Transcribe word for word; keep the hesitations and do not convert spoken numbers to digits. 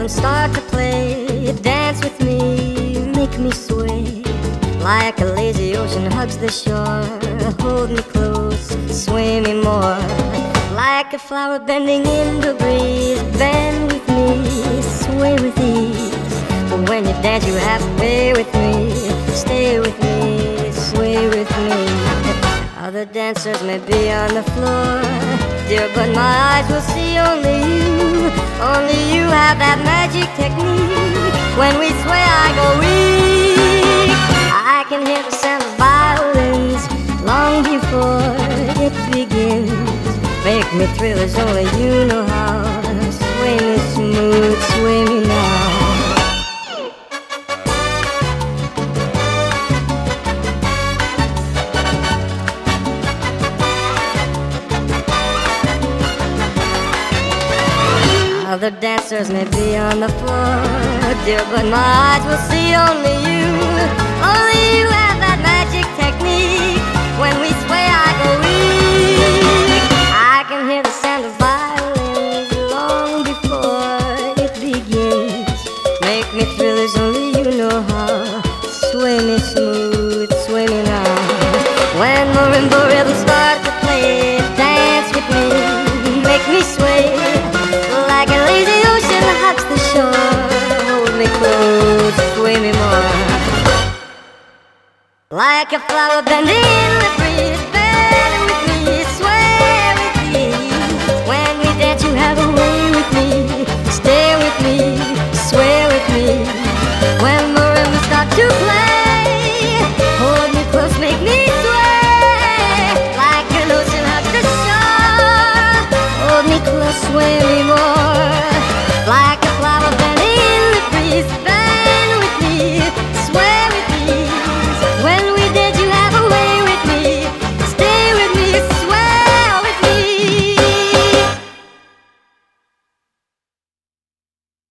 rhythm start to play, dance with me, make me sway. Like a lazy ocean hugs the shore, hold me close, sway me more. Like a flower bending in the breeze, bend with me, sway with ease. But when you dance you have to play with me, stay with me, sway with me. Other dancers may be on the floor, dear, but my eyes will see only you. Only you have that magic technique. When we sway I go weak. I can hear the sound of violins long before it begins. Make me thrill as only you know how. Sway me smooth, sway me now. Other dancers may be on the floor, dear, but my eyes will see only you. Only you have that magic technique. When we sway I go weak. I can hear the sound of violins long before it begins. Make me thrill as only you know how. Sway me smooth, sway me now. When marimba rhythms start to play, dance with me, make me sway. Like a lazy ocean hugs the shore, hold me close, sway me more. Like a flower bending in the breeze, bend with me, sway with ease. When we dance you have a way with me, stay with me, sway with me. When marimbas start to play, hold me close, make me sway. Like an ocean hugs the shore, hold me close, sway me.